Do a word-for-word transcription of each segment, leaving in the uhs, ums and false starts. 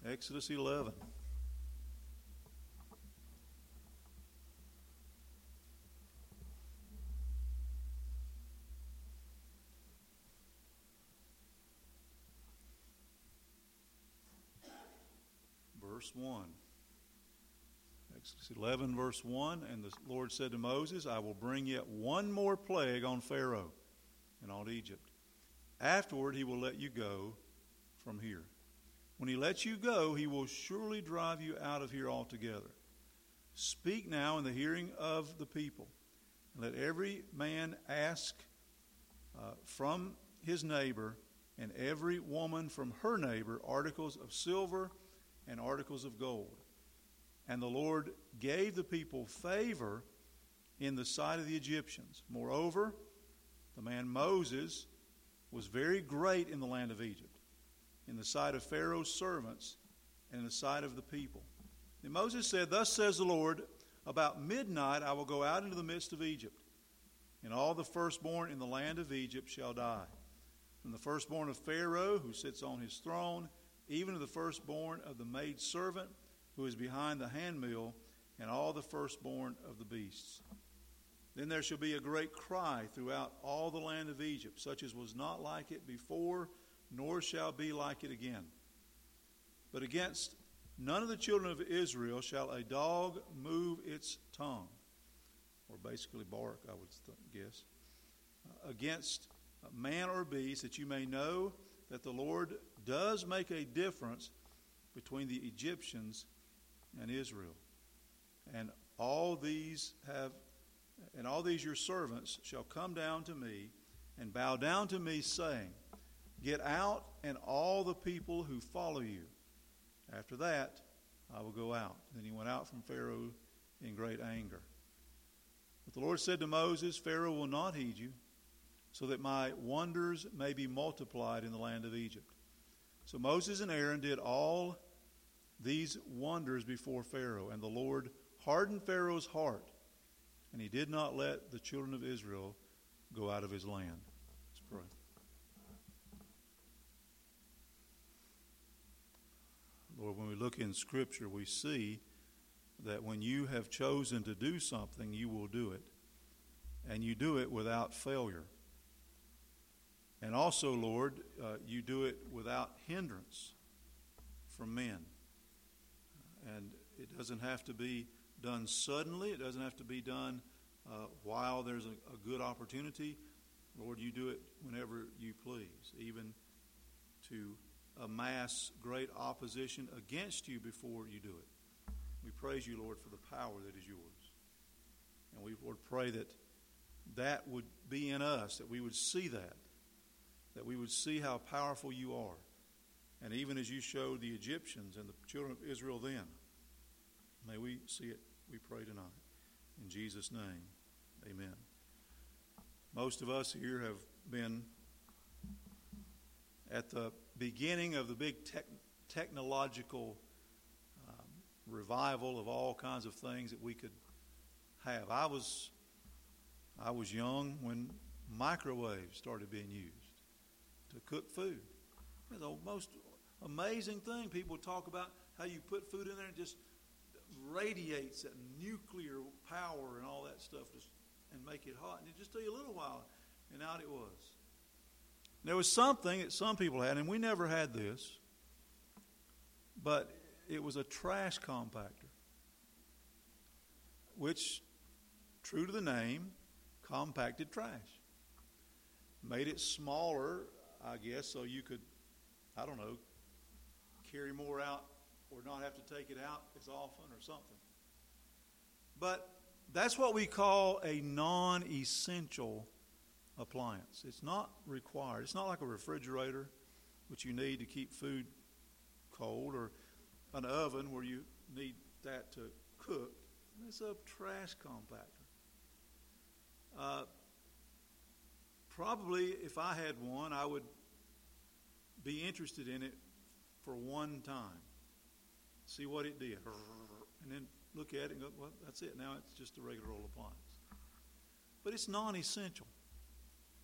Exodus eleven. Verse one. Exodus eleven, verse one, and the Lord said to Moses, I will bring yet one more plague on Pharaoh and on Egypt. Afterward he will let you go from here. When he lets you go, he will surely drive you out of here altogether. Speak now in the hearing of the people, and let every man ask uh, from his neighbor, and every woman from her neighbor, articles of silver and articles of gold. And the Lord gave the people favor in the sight of the Egyptians. Moreover, the man Moses was very great in the land of Egypt, in the sight of Pharaoh's servants, and in the sight of the people. And Moses said, Thus says the Lord, about midnight I will go out into the midst of Egypt, and all the firstborn in the land of Egypt shall die. From the firstborn of Pharaoh, who sits on his throne, even to the firstborn of the maidservant, who is behind the handmill, and all the firstborn of the beasts. Then there shall be a great cry throughout all the land of Egypt, such as was not like it before, nor shall be like it again. But against none of the children of Israel shall a dog move its tongue, or basically bark, I would th- guess, uh, against man or beast, that you may know that the Lord does make a difference between the Egyptians and Israel. And all these have, and all these your servants shall come down to me and bow down to me, saying, Get out, and all the people who follow you. After that, I will go out. Then he went out from Pharaoh in great anger. But the Lord said to Moses, Pharaoh will not heed you, so that my wonders may be multiplied in the land of Egypt. So Moses and Aaron did all these wonders before Pharaoh, and the Lord hardened Pharaoh's heart, and he did not let the children of Israel go out of his land. Let's pray. Lord, when we look in Scripture, we see that when you have chosen to do something, you will do it, and you do it without failure. And also, Lord, uh, you do it without hindrance from men. And it doesn't have to be done suddenly. It doesn't have to be done uh, while there's a, a good opportunity. Lord, you do it whenever you please, even to amass great opposition against you before you do it. We praise you, Lord, for the power that is yours. And we, Lord, pray that that would be in us, that we would see that, that we would see how powerful you are. And even as you showed the Egyptians and the children of Israel then, may we see it, we pray tonight. In Jesus' name, amen. Most of us here have been at the beginning of the big tech, technological um, revival of all kinds of things that we could have. I was, I was young when microwaves started being used to cook food. It's the most amazing thing. People talk about how you put food in there and it just radiates that nuclear power and all that stuff just, and make it hot. And it just take a little while, and out it was. There was something that some people had, and we never had this, but it was a trash compactor, which, true to the name, compacted trash. Made it smaller, I guess, so you could, I don't know, carry more out or not have to take it out as often or something. But that's what we call a non-essential appliance. It's not required. It's not like a refrigerator, which you need to keep food cold, or an oven where you need that to cook. It's a trash compactor. Uh, probably if I had one, I would be interested in it for one time. See what it did. And then look at it and go, well, that's it. Now it's just a regular old appliance. But it's non-essential.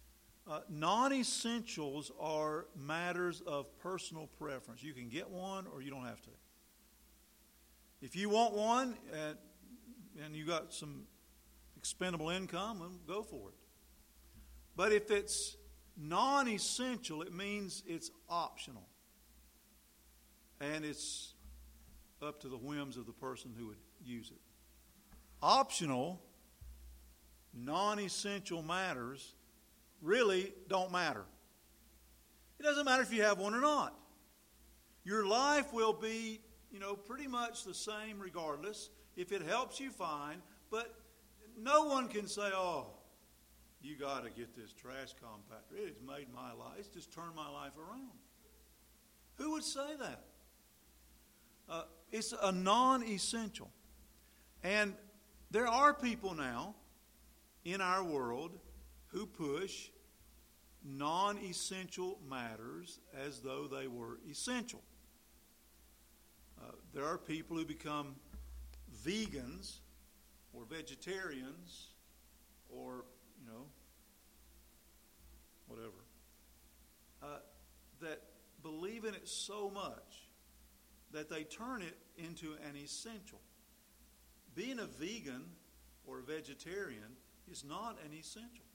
Uh, non-essentials are matters of personal preference. You can get one or you don't have to. If you want one and, and you got some expendable income, then go for it. But if it's non-essential, it means it's optional. And it's up to the whims of the person who would use it. Optional, non-essential matters really don't matter. It doesn't matter if you have one or not. Your life will be, you know, pretty much the same regardless. If it helps you, fine. But no one can say, oh, you got to get this trash compactor. It has made my life. It's just turned my life around. Who would say that? Uh, it's a non-essential. And there are people now in our world who push non-essential matters as though they were essential. Uh, there are people who become vegans or vegetarians or, you know, whatever, uh, that believe in it so much that they turn it into an essential. Being a vegan or a vegetarian is not an essential.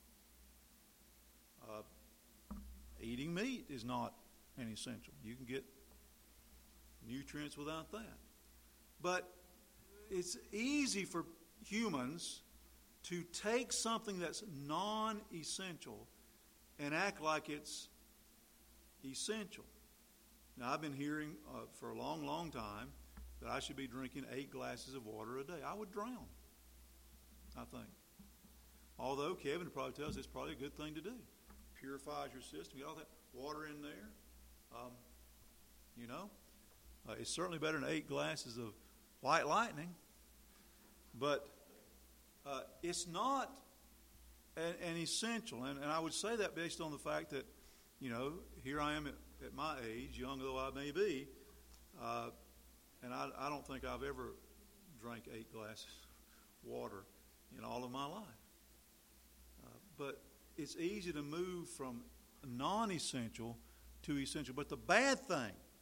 Uh, eating meat is not an essential. You can get nutrients without that. But it's easy for humans to take something that's non-essential and act like it's essential. Now, I've been hearing uh, for a long, long time that I should be drinking eight glasses of water a day. I would drown, I think. Although Kevin probably tells us it's probably a good thing to do. Purifies your system. Get all that water in there. Um, you know, uh, it's certainly better than eight glasses of white lightning. But uh, it's not an, an essential. And, and I would say that based on the fact that, you know, here I am at, at my age, young though I may be, uh, and I, I don't think I've ever drank eight glasses of water in all of my life. Uh, but it's easy to move from non-essential to essential. But the bad thing,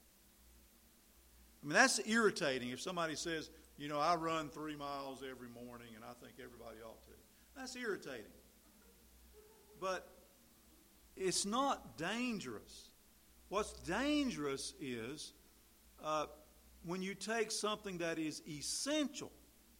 I mean, that's irritating if somebody says, you know, I run three miles every morning and I think everybody ought to. That's irritating. But it's not dangerous. What's dangerous is uh, when you take something that is essential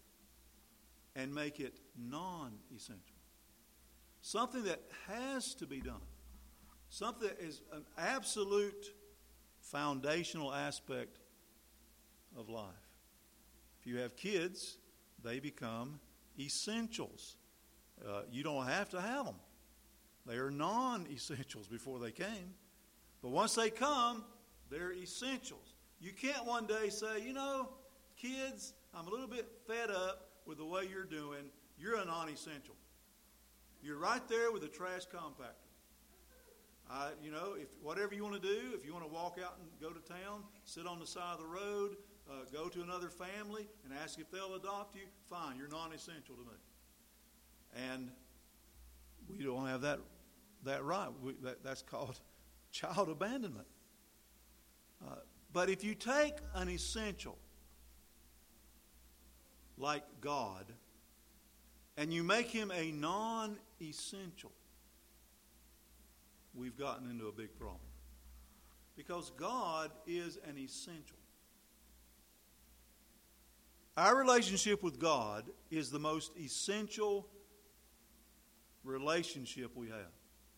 and make it non-essential. Something that has to be done. Something that is an absolute foundational aspect of life. If you have kids, they become essentials. Uh, you don't have to have them. They are non-essentials before they came. But once they come, they're essentials. You can't one day say, you know, kids, I'm a little bit fed up with the way you're doing. You're a non-essential. You're right there with a trash compactor. Uh, you know, if whatever you want to do, if you want to walk out and go to town, sit on the side of the road, uh, go to another family and ask if they'll adopt you, fine, you're non-essential to me. And we don't have that that right. We, that, that's called child abandonment. Uh, but if you take an essential like God and you make him a non-essential, we've gotten into a big problem. Because God is an essential. Our relationship with God is the most essential relationship we have.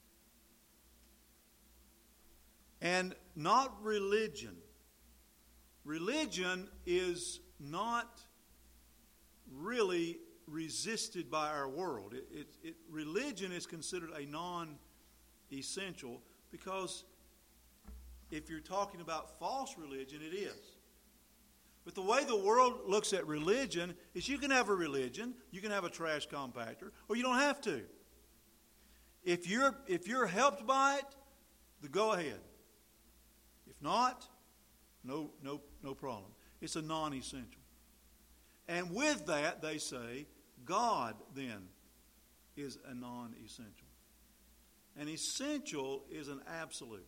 And not religion. Religion is not really resisted by our world. It, it, it, religion is considered a non-essential because if you're talking about false religion, it is. But the way the world looks at religion is you can have a religion, you can have a trash compactor, or you don't have to. If you're if you're helped by it, then go ahead. If not, no no no problem. It's a non-essential. And with that, they say, God then is a non-essential. An essential is an absolute.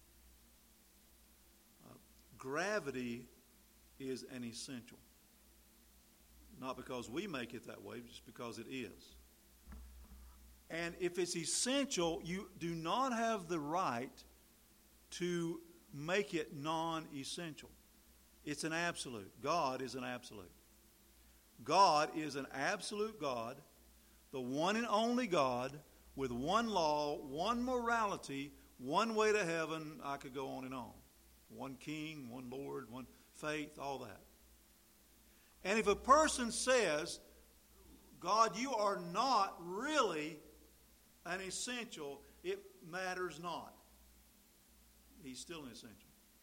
Uh, gravity is an essential. Not because we make it that way, just because it is. And if it's essential, you do not have the right to make it non-essential. It's an absolute. God is an absolute. God is an absolute God, the one and only God, with one law, one morality, one way to heaven. I could go on and on. One king, one Lord, one faith, all that. And if a person says, God, you are not really an essential, it matters not. He's still an essential.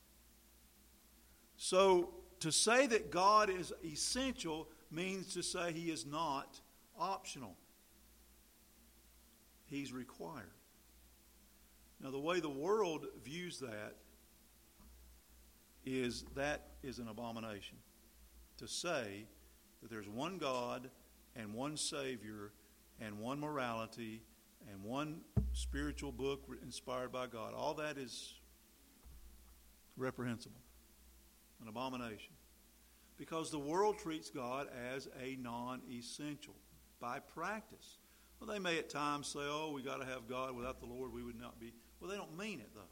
So to say that God is essential means to say he is not optional. He's required. Now, the way the world views that is that is an abomination. To say that there's one God and one Savior and one morality and one spiritual book inspired by God, all that is reprehensible, an abomination. Because the world treats God as a non-essential by practice. Well, they may at times say, oh, we got to have God. Without the Lord, we would not be. Well, they don't mean it, though.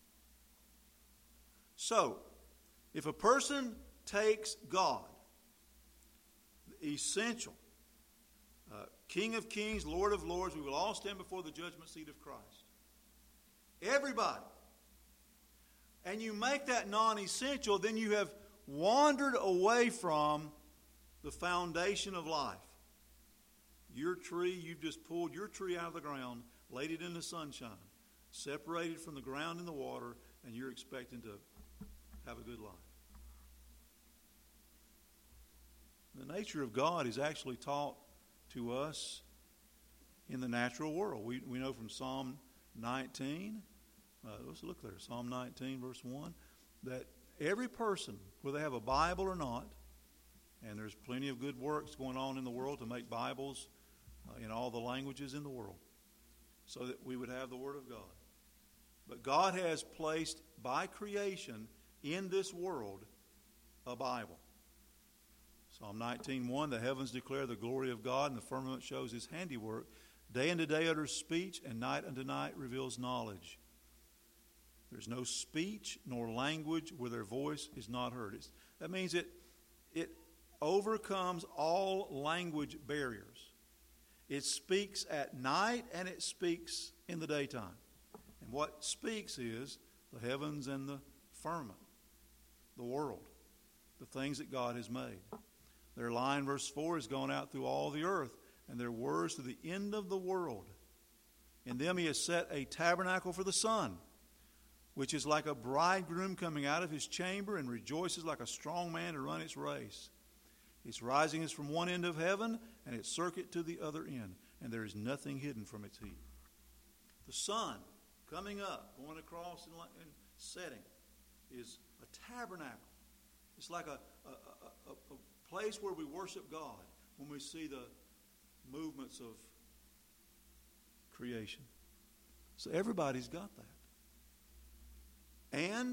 So, if a person takes God, essential, uh, King of kings, Lord of lords, we will all stand before the judgment seat of Christ. Everybody. And you make that non-essential, then you have wandered away from the foundation of life. Your tree, you've just pulled your tree out of the ground, laid it in the sunshine, separated from the ground and the water, and you're expecting to have a good life. The nature of God is actually taught to us in the natural world. We, we know from Psalm nineteen, uh, let's look there, Psalm nineteen, verse one, that every person, whether they have a Bible or not, and there's plenty of good works going on in the world to make Bibles uh, in all the languages in the world, so that we would have the Word of God. But God has placed by creation in this world a Bible. Psalm nineteen one, the heavens declare the glory of God, and the firmament shows his handiwork. Day unto day utters speech, and night unto night reveals knowledge. There's no speech nor language where their voice is not heard. It's, that means it, it overcomes all language barriers. It speaks at night and it speaks in the daytime. And what speaks is the heavens and the firmament, the world, the things that God has made. Their line, verse four, has gone out through all the earth, and their words to the end of the world. In them he has set a tabernacle for the sun, which is like a bridegroom coming out of his chamber and rejoices like a strong man to run its race. Its rising is from one end of heaven, and its circuit to the other end, and there is nothing hidden from its heat. The sun coming up, going across and setting, is a tabernacle. It's like a, a, a, a place where we worship God when we see the movements of creation. So everybody's got that. And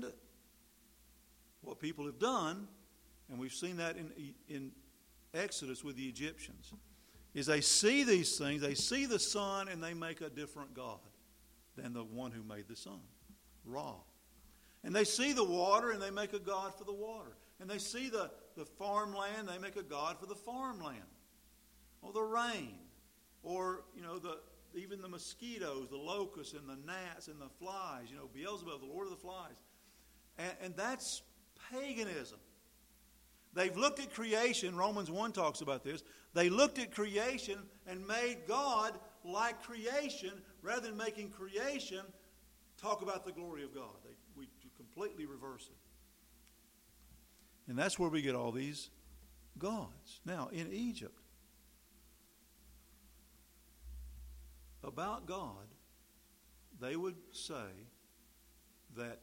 what people have done, and we've seen that in, in Exodus with the Egyptians, is they see these things, they see the sun, and they make a different God than the one who made the sun, Ra. And they see the water, and they make a God for the water. And they see the, the farmland, they make a God for the farmland. Or the rain. Or, you know, the even the mosquitoes, the locusts, and the gnats, and the flies. You know, Beelzebub, the Lord of the flies. And, and that's paganism. They've looked at creation. Romans one talks about this. They looked at creation and made God like creation rather than making creation talk about the glory of God. They, we completely reverse it. And that's where we get all these gods. Now, in Egypt, about God, they would say that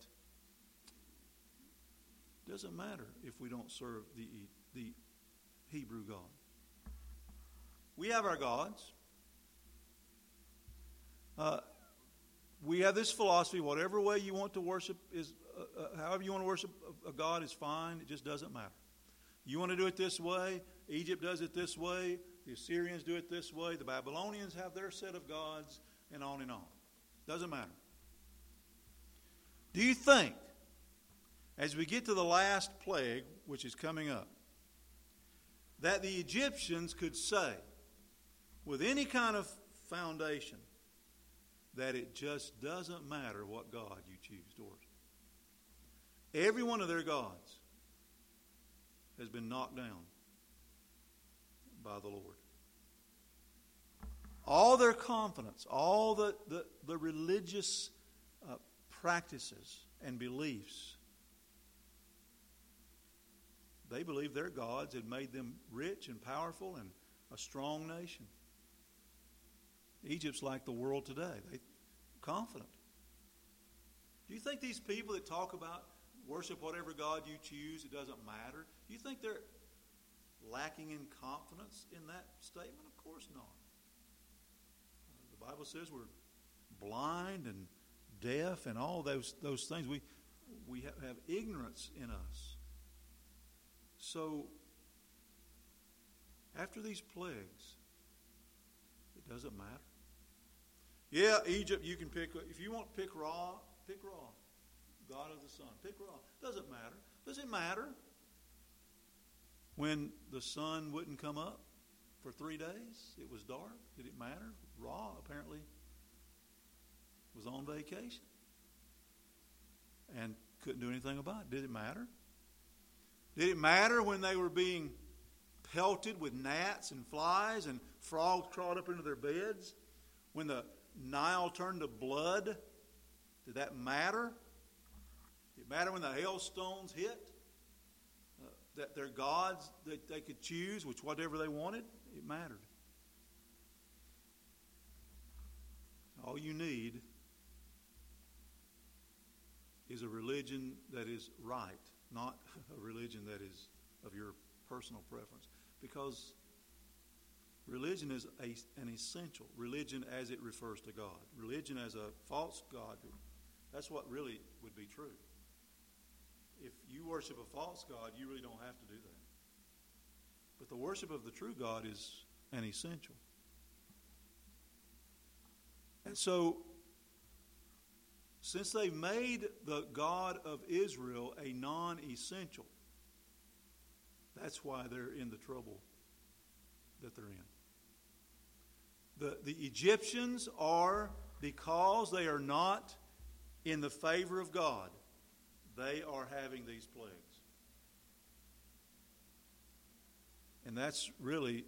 it doesn't matter if we don't serve the, the Hebrew God. We have our gods. Uh, we have this philosophy, whatever way you want to worship is, uh, uh, however you want to worship a God is fine. It just doesn't matter. You want to do it this way, Egypt does it this way, the Assyrians do it this way, the Babylonians have their set of gods, and on and on. Doesn't matter. Do you think, as we get to the last plague, which is coming up, that the Egyptians could say, with any kind of foundation, that it just doesn't matter what God you choose to worship? Every one of their gods has been knocked down by the Lord. All their confidence, all the, the, the religious uh, practices and beliefs, they believed their gods had made them rich and powerful and a strong nation. Egypt's like the world today. They're confident. Do you think these people that talk about worship whatever God you choose, it doesn't matter, do you think they're lacking in confidence in that statement? Of course not. The Bible says we're blind and deaf and all those those things. We we have, have ignorance in us. So after these plagues, it doesn't matter. Yeah, Egypt, you can pick, if you want to pick Ra, pick Ra, God of the sun. Pick Ra. Doesn't matter. Does it matter when the sun wouldn't come up for three days? It was dark. Did it matter? Ra apparently was on vacation and couldn't do anything about it. Did it matter? Did it matter when they were being pelted with gnats and flies and frogs crawled up into their beds? When the Nile turned to blood? Did that matter? Did it matter when the hailstones hit? Uh, that their gods that they could choose, which whatever they wanted, it mattered. All you need is a religion that is right, not a religion that is of your personal preference. Because religion is a, an essential. Religion as it refers to God. Religion as a false God. That's what really would be true. If you worship a false God, you really don't have to do that. But the worship of the true God is an essential. And so, since they made the God of Israel a non-essential, that's why they're in the trouble that they're in. The, the Egyptians are, because they are not in the favor of God, they are having these plagues. And that's really,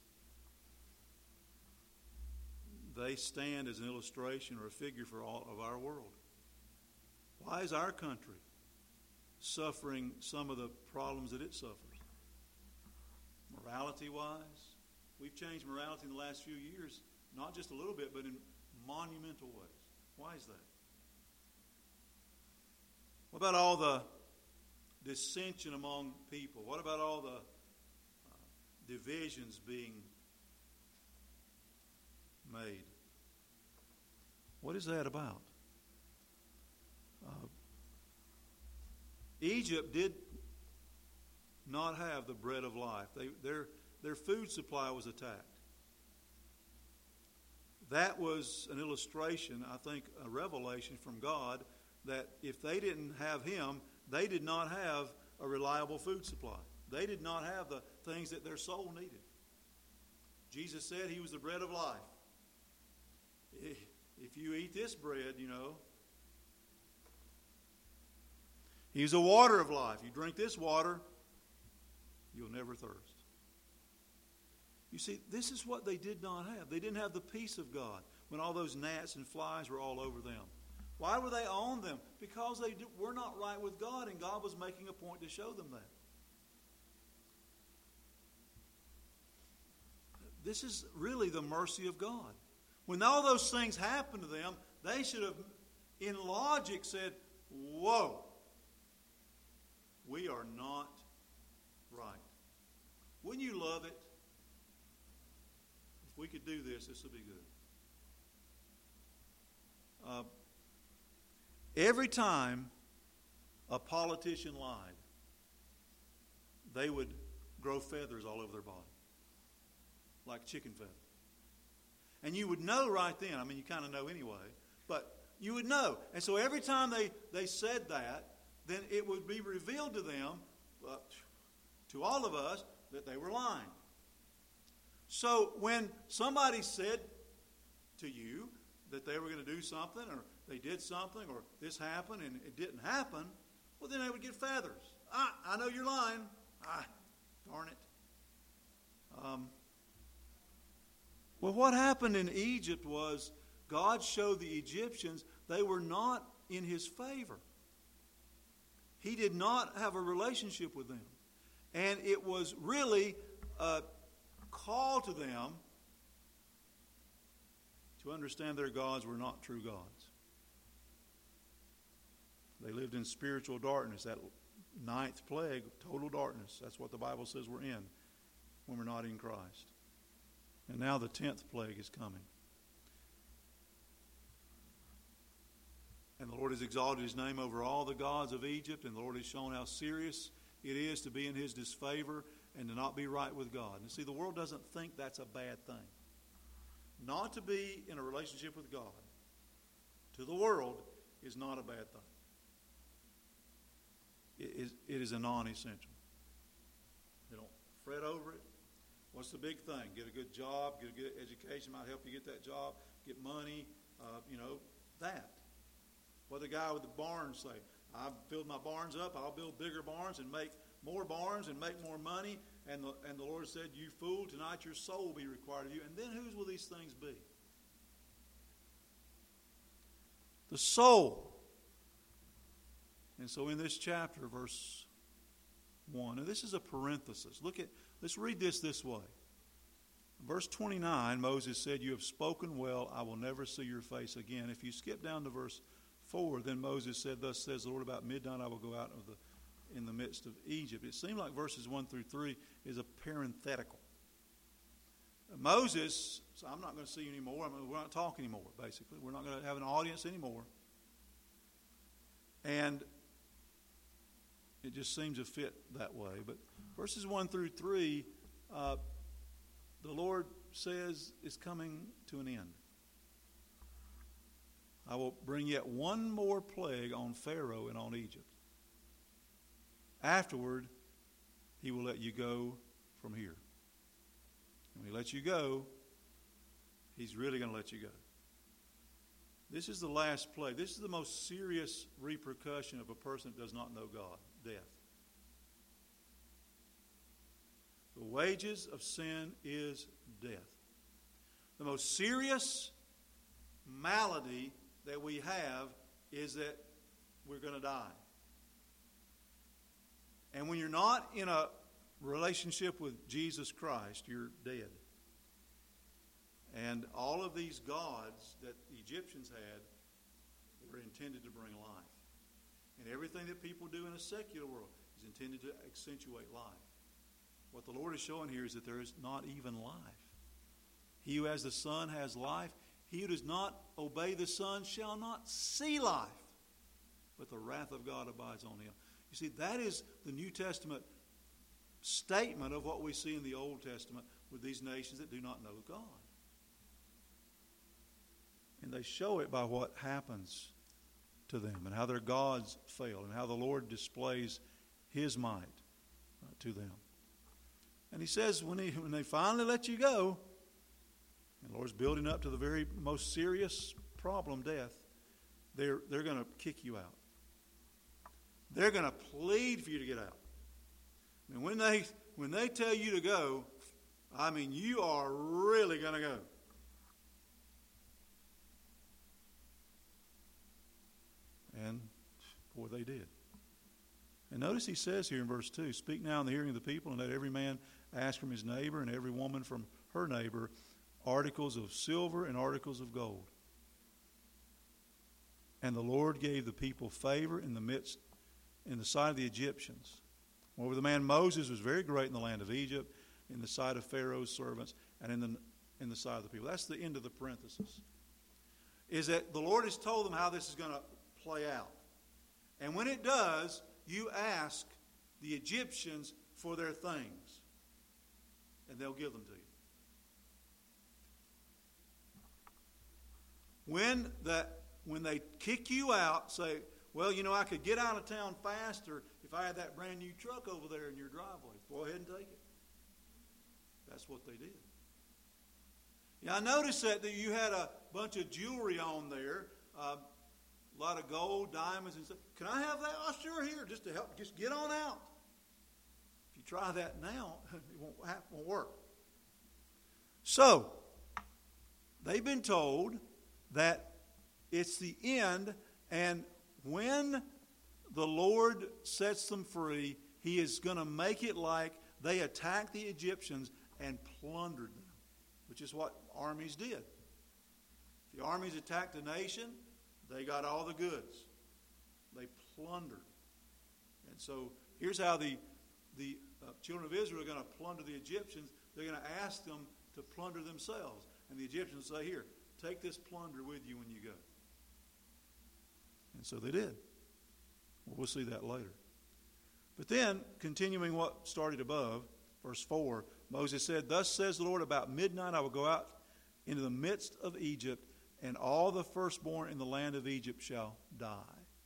they stand as an illustration or a figure for all of our world. Why is our country suffering some of the problems that it suffers? Morality-wise, we've changed morality in the last few years, not just a little bit, but in monumental ways. Why is that? What about all the dissension among people? What about all the uh, divisions being made? What is that about? Uh, Egypt did not have the bread of life. They, their, their food supply was attacked. That was an illustration, I think, a revelation from God that if they didn't have Him, they did not have a reliable food supply. They did not have the things that their soul needed. Jesus said He was the bread of life. If you eat this bread, you know, He's the water of life. You drink this water, you'll never thirst. You see, this is what they did not have. They didn't have the peace of God when all those gnats and flies were all over them. Why were they on them? Because they were not right with God, and God was making a point to show them that. This is really the mercy of God. When all those things happened to them, they should have, in logic, said, whoa, we are not right. Wouldn't you love it? If we could do this, this would be good. Uh, Every time a politician lied, they would grow feathers all over their body, like chicken feathers. And you would know right then, I mean, you kind of know anyway, but you would know. And so every time they, they said that, then it would be revealed to them, uh, to all of us, that they were lying. So when somebody said to you that they were going to do something, or they did something, or this happened and it didn't happen, well, then they would get feathers. Ah, I know you're lying. Ah, darn it. Um, well, what happened in Egypt was God showed the Egyptians they were not in His favor. He did not have a relationship with them. And it was really a call to them to understand their gods were not true gods. They lived in spiritual darkness. That ninth plague, total darkness. That's what the Bible says we're in when we're not in Christ. And now the tenth plague is coming. And the Lord has exalted His name over all the gods of Egypt, and the Lord has shown how serious it is to be in His disfavor and to not be right with God. And see, the world doesn't think that's a bad thing. Not to be in a relationship with God, to the world, is not a bad thing. It is, it is a non-essential. They don't fret over it. What's the big thing? Get a good job, get a good education, might help you get that job, get money, uh, you know, that. What the guy with the barns say, I've filled my barns up, I'll build bigger barns and make more barns and make more money. And the, and the Lord said, you fool, tonight your soul will be required of you. And then whose will these things be? The soul. And so in this chapter, verse one, and this is a parenthesis. Look at, let's read this this way. Verse twenty-nine, Moses said, you have spoken well, I will never see your face again. If you skip down to verse four, then Moses said, thus says the Lord, about midnight I will go out of the in the midst of Egypt. It seemed like verses one through three is a parenthetical. Moses, so I'm not going to see you anymore. I mean, we're not talking anymore, basically. We're not going to have an audience anymore. And it just seems to fit that way. But verses one through three, uh, the Lord says is coming to an end. I will bring yet one more plague on Pharaoh and on Egypt. Afterward, He will let you go from here. When He lets you go, He's really going to let you go. This is the last plague. This is the most serious repercussion of a person that does not know God, death. The wages of sin is death. The most serious malady that we have is that we're going to die. And when you're not in a relationship with Jesus Christ, you're dead. And all of these gods that the Egyptians had were intended to bring life. And everything that people do in a secular world is intended to accentuate life. What the Lord is showing here is that there is not even life. He who has the Son has life. He who does not obey the Son shall not see life, but the wrath of God abides on him. You see, that is the New Testament statement of what we see in the Old Testament with these nations that do not know God. And they show it by what happens to them and how their gods fail and how the Lord displays His might uh, to them. And He says when, he, when they finally let you go, and the Lord's building up to the very most serious problem, death, they're, they're going to kick you out. They're going to plead for you to get out. I mean, when they when they tell you to go, I mean, you are really going to go. And, boy, they did. And notice He says here in verse two, speak now in the hearing of the people, and let every man ask from his neighbor, and every woman from her neighbor, articles of silver and articles of gold. And the Lord gave the people favor in the midst in the sight of the Egyptians. Moreover, the man Moses was very great in the land of Egypt, in the sight of Pharaoh's servants, and in the in the sight of the people. That's the end of the parenthesis. Is that the Lord has told them how this is going to play out. And when it does, you ask the Egyptians for their things, and they'll give them to you. When that when they kick you out, say, well, you know, I could get out of town faster if I had that brand new truck over there in your driveway. Go ahead and take it. That's what they did. Yeah, I noticed that, that you had a bunch of jewelry on there, uh, a lot of gold, diamonds, and stuff. Can I have that? Oh, sure, here, just to help. Just get on out. If you try that now, it won't, it won't work. So, they've been told that it's the end, and when the Lord sets them free, He is going to make it like they attacked the Egyptians and plundered them, which is what armies did. The armies attacked a nation, they got all the goods. They plundered. And so here's how the, the uh, children of Israel are going to plunder the Egyptians. They're going to ask them to plunder themselves. And the Egyptians say, here, take this plunder with you when you go. And so they did. Well, we'll see that later. But then, continuing what started above, verse four, Moses said, thus says the Lord, about midnight I will go out into the midst of Egypt, and all the firstborn in the land of Egypt shall die.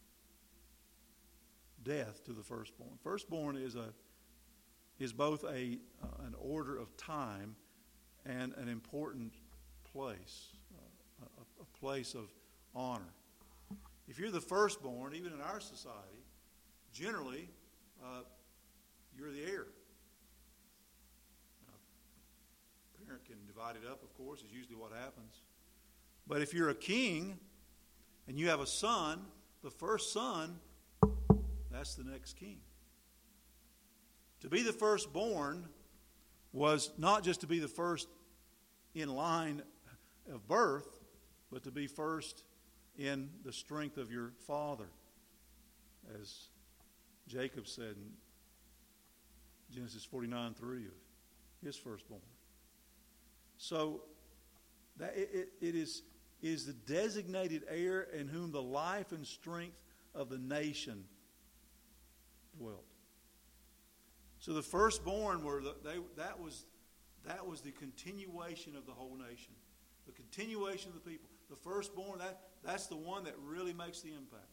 Death to the firstborn. Firstborn is a is both a uh, an order of time and an important place, uh, a, a place of honor. If you're the firstborn, even in our society, generally, uh, you're the heir. Now, a parent can divide it up, of course, is usually what happens. But if you're a king and you have a son, the first son, that's the next king. To be the firstborn was not just to be the first in line of birth, but to be first in the strength of your father, as Jacob said in Genesis forty-nine three of his firstborn. So that it, it, it is, it is the designated heir in whom the life and strength of the nation dwelt. So the firstborn were the, they that was that was the continuation of the whole nation, the continuation of the people. The firstborn, that that's the one that really makes the impact.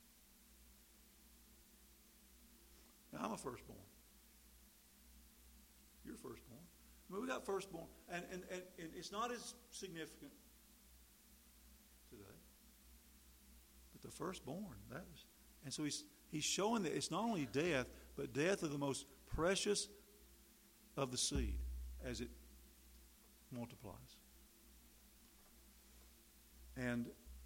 Now, I'm a firstborn. You're firstborn. I mean, we got firstborn, and and, and and it's not as significant today. But the firstborn, that was, and so he's he's showing that it's not only death, but death of the most precious of the seed as it multiplies. And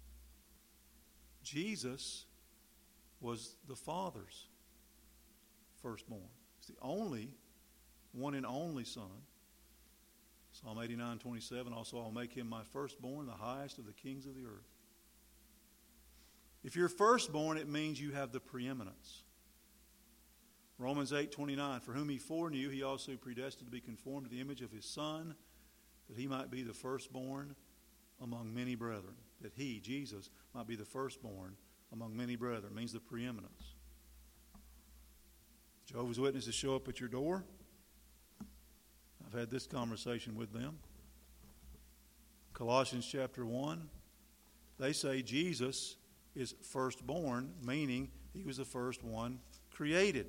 Jesus was the Father's firstborn. He's the only, one and only Son. Psalm eighty-nine twenty-seven, also I'll make him my firstborn, the highest of the kings of the earth. If you're firstborn, it means you have the preeminence. Romans eight twenty-nine, for whom he foreknew, he also predestined to be conformed to the image of his Son, that he might be the firstborn among many brethren. That he, Jesus, might be the firstborn among many brethren. It means the preeminence. Jehovah's Witnesses show up at your door. I've had this conversation with them. Colossians chapter one, they say Jesus is firstborn, meaning he was the first one created.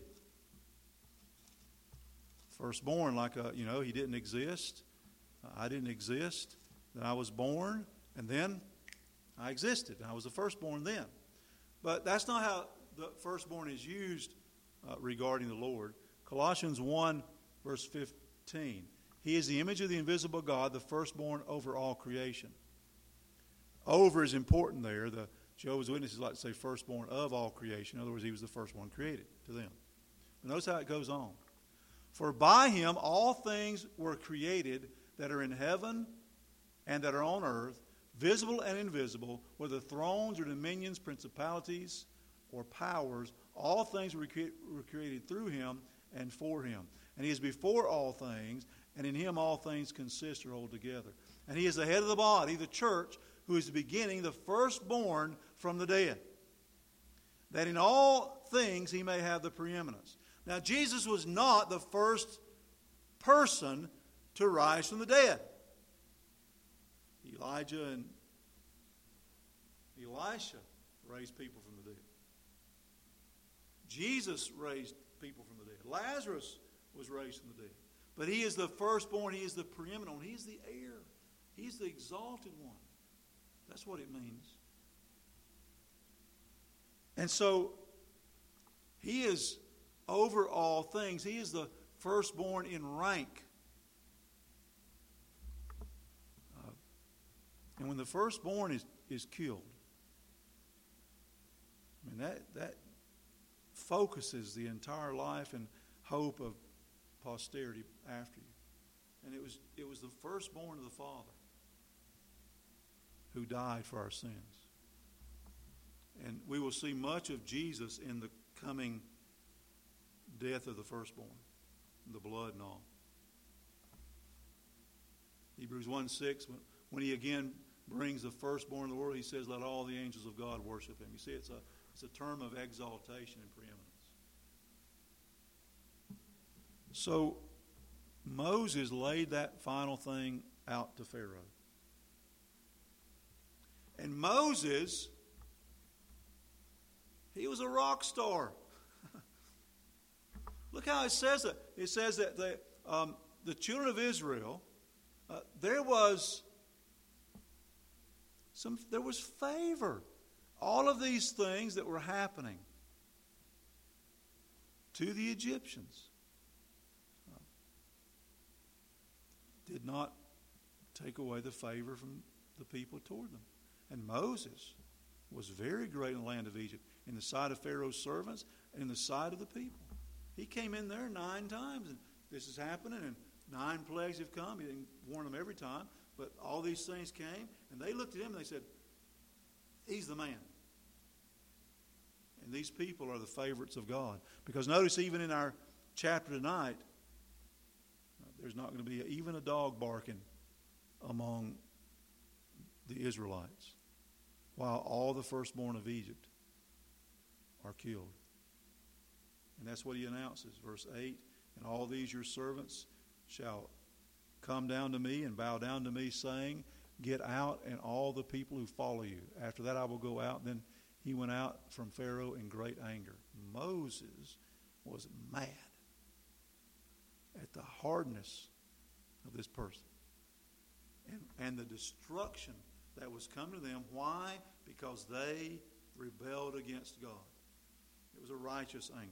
Firstborn, like a, you know, he didn't exist. I didn't exist. Then I was born, and then I existed. I was the firstborn then. But that's not how the firstborn is used uh, regarding the Lord. Colossians one, verse fifteen. He is the image of the invisible God, the firstborn over all creation. Over is important there. The Jehovah's Witnesses like to say firstborn of all creation. In other words, he was the first one created to them. But notice how it goes on. For by him all things were created that are in heaven and that are on earth, visible and invisible, whether thrones or dominions, principalities or powers, all things were, cre- were created through him and for him. And he is before all things, and in him all things consist or hold together. And he is the head of the body, the church, who is the beginning, the firstborn from the dead. that in all things he may have the preeminence. Now, Jesus was not the first person to rise from the dead. Elijah and Elisha raised people from the dead. Jesus raised people from the dead. Lazarus was raised from the dead. But he is the firstborn. He is the preeminent one. He is the heir. He's the exalted one. That's what it means. And so, he is over all things. He is the firstborn in rank. Uh, and when the firstborn is, is killed, I mean, that, that focuses the entire life and hope of posterity after you. And it was, it was the firstborn of the Father who died for our sins. And we will see much of Jesus in the coming death of the firstborn, the blood and all. Hebrews one six, when he again brings the firstborn of the world, he says, let all the angels of God worship him. You see, it's a, it's a term of exaltation and preeminence. So, Moses laid that final thing out to Pharaoh. And Moses, he was a rock star. Look how it says that. It says that the, um, the children of Israel, uh, there was some, there was favor. All of these things that were happening to the Egyptians uh, did not take away the favor from the people toward them. And Moses was very great in the land of Egypt, in the sight of Pharaoh's servants and in the sight of the people. He came in there nine times, and this is happening, and nine plagues have come. He didn't warn them every time, but all these things came, and they looked at him and they said, he's the man. And these people are the favorites of God. Because notice, even in our chapter tonight, there's not going to be even a dog barking among the Israelites, while all the firstborn of Egypt are killed. And that's what he announces. Verse eight, and all these your servants shall come down to me and bow down to me, saying, get out, and all the people who follow you. After that I will go out. Then he went out from Pharaoh in great anger. Moses was mad at the hardness of this person and, and the destruction that was coming to them. Why? Because they rebelled against God. It was a righteous anger.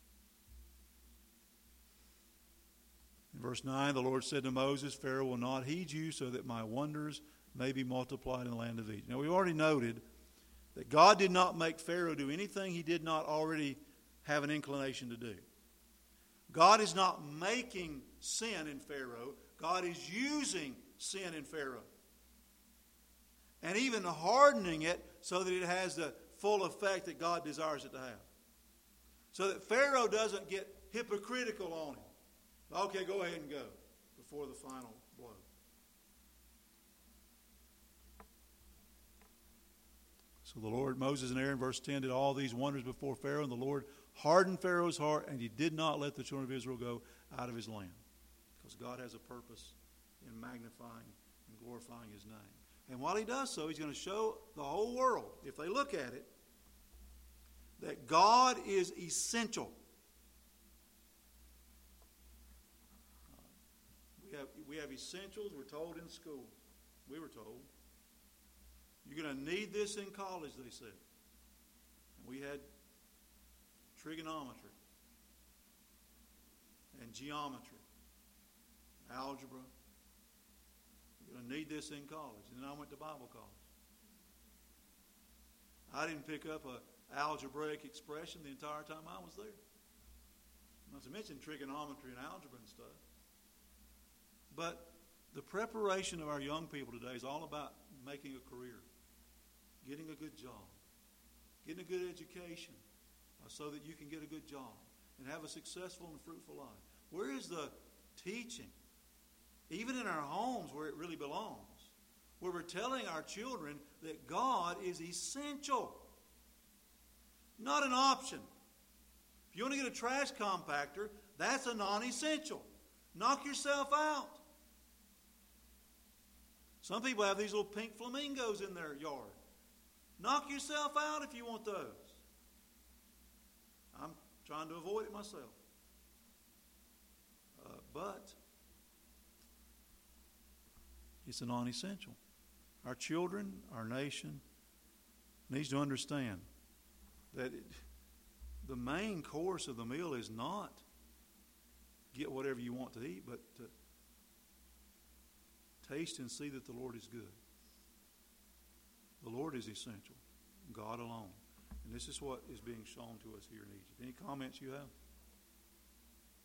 In verse nine, the Lord said to Moses, Pharaoh will not heed you, so that my wonders may be multiplied in the land of Egypt. Now, we already noted that God did not make Pharaoh do anything he did not already have an inclination to do. God is not making sin in Pharaoh. God is using sin in Pharaoh. And even hardening it so that it has the full effect that God desires it to have. So that Pharaoh doesn't get hypocritical on him. Okay, go ahead and go before the final blow. So the Lord, Moses and Aaron, verse ten, did all these wonders before Pharaoh, and the Lord hardened Pharaoh's heart, and he did not let the children of Israel go out of his land. Because God has a purpose in magnifying and glorifying his name. And while he does so, he's going to show the whole world, if they look at it, that God is essential. We have, we have essentials, we're told in school. We were told. You're going to need this in college, they said. And we had trigonometry and geometry, algebra. You're going to need this in college. And then I went to Bible college. I didn't pick up an algebraic expression the entire time I was there. Not to mention trigonometry and algebra and stuff. But the preparation of our young people today is all about making a career, getting a good job, getting a good education uh, so that you can get a good job and have a successful and fruitful life. Where is the teaching? Even in our homes where it really belongs, where we're telling our children that God is essential. Not an option. If you want to get a trash compactor, that's a non-essential. Knock yourself out. Some people have these little pink flamingos in their yard. Knock yourself out if you want those. I'm trying to avoid it myself. Uh, but it's a non-essential. Our children, our nation, needs to understand that it, the main course of the meal is not get whatever you want to eat, but to taste and see that the Lord is good. The Lord is essential. God alone. And this is what is being shown to us here in Egypt. Any comments you have?